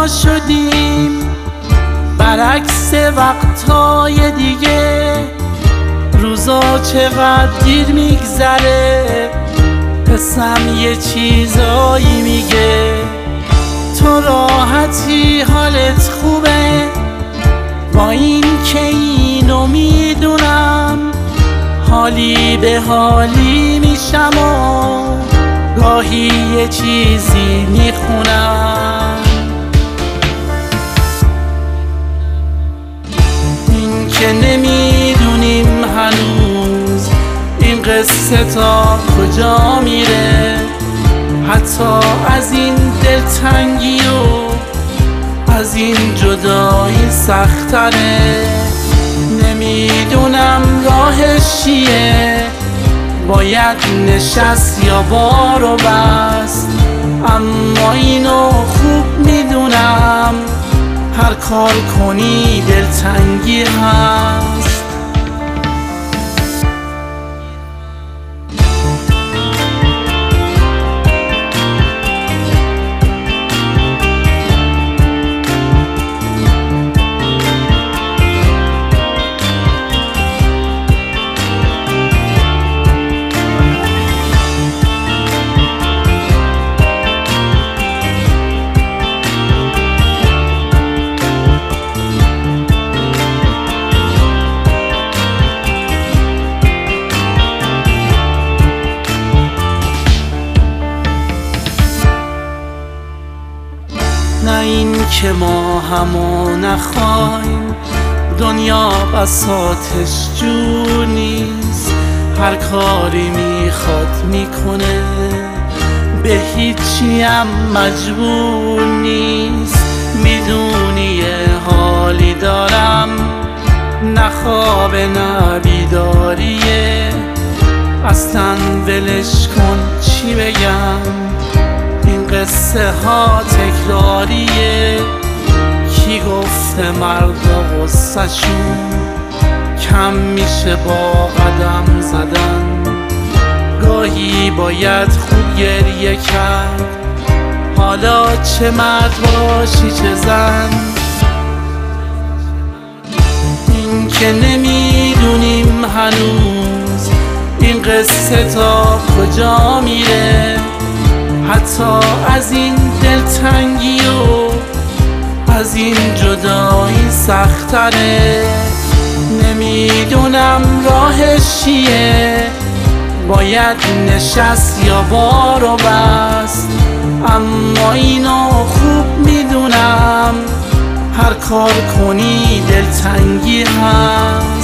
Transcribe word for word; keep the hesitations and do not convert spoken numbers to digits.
تنها شدیم، برعکس وقتهای دیگه. روزا چقدر دیر میگذره، قسم یه چیزایی میگه. تو راحتی، حالت خوبه، با این که اینو میدونم. حالی به حالی میشم و گاهی یه چیزی میخونم. این که نمیدونیم هنوز این قصه تا کجا میره، حتی از این دلتنگی و از این جدایی سختره. نمیدونم راهش چیه، باید نشست یا بارو بست. اما اینو خوب میدونم، هر کار کنی دلتنگی هست. نه این که ما همو نخوایم، دنیا بساطش جور نیست. هر کاری میخواد میکنه، به هیچی هم مجبور نیست. میدونی یه حالی دارم، نه خواب نه بیداریه. اصلا ولش کن، چی بگم، این قصه ها تکراریه. کی گفته مردا غصه شون کم میشه با قدم زدن؟ گاهی باید خوب گریه کرد، حالا چه مرد باشی چه زن. این که نمیدونیم هنوز این قصه تا کجا میره، حتی از این دلتنگی و از این جدایی سختره. نمیدونم راهش چیه، باید نشست یا بارو بست. اما اینو خوب میدونم، هر کار کنی دلتنگی هست.